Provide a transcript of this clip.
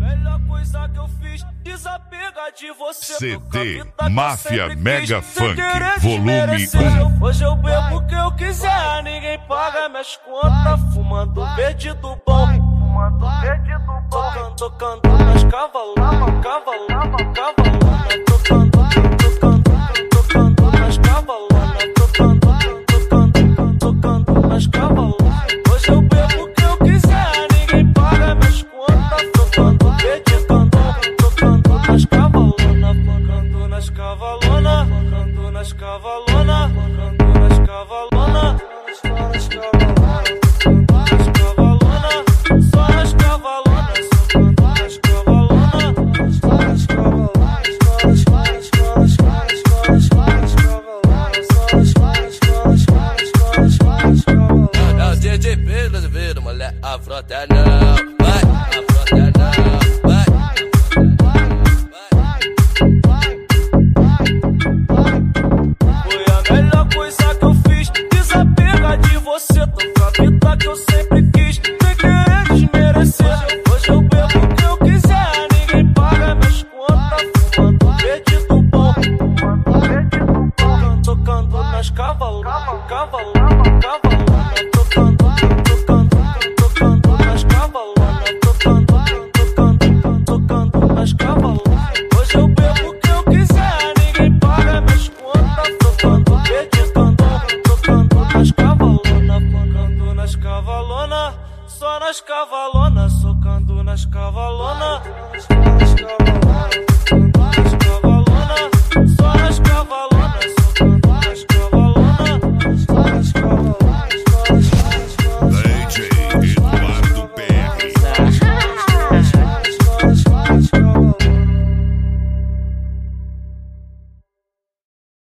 melhor coisa que eu fiz, desapega de você. CD Máfia Mega Funk, volume 1. Hoje eu bebo o que eu quiser, ninguém paga minhas contas. Fumando verde do bom, fumando verde do bom. Tocando nas cavalonas, cavalona, cavalona. Tocando nas cavalonas, tocando nas cavalonas. Hoje eu bebo o que eu quiser, ninguém paga minhas contas. Tocando verde do bom, tocando nas cavalonas, tocando nas cavalonas, tocando nas cavalonas, tocando nas cavalonas, nas cavalonas, nas cavalonas, só nas cavalonas, tocando nas cavalonas, nas cavalonas, é o DJ Pedro do vídeo, mulher, a frota é não, vai, a frota é não, vai. Foi a melhor coisa que eu fiz, desapega de você, toca a vida que eu sempre quis, sem querer desmerecer. Hoje eu bebo o que eu quiser, ninguém paga minhas contas. Fumando verde do bom, fumando verde do bom. Tocando nas cavalonas, cavalona, cavalona. Tocando nas cavalonas, tocando nas cavalonas. Hoje eu bebo o que eu quiser, ninguém paga minhas contas. Tocando verde do bom, tocando nas cavalonas, tocando nas cavalonas, só nas cavalonas, tocando nas cavalonas.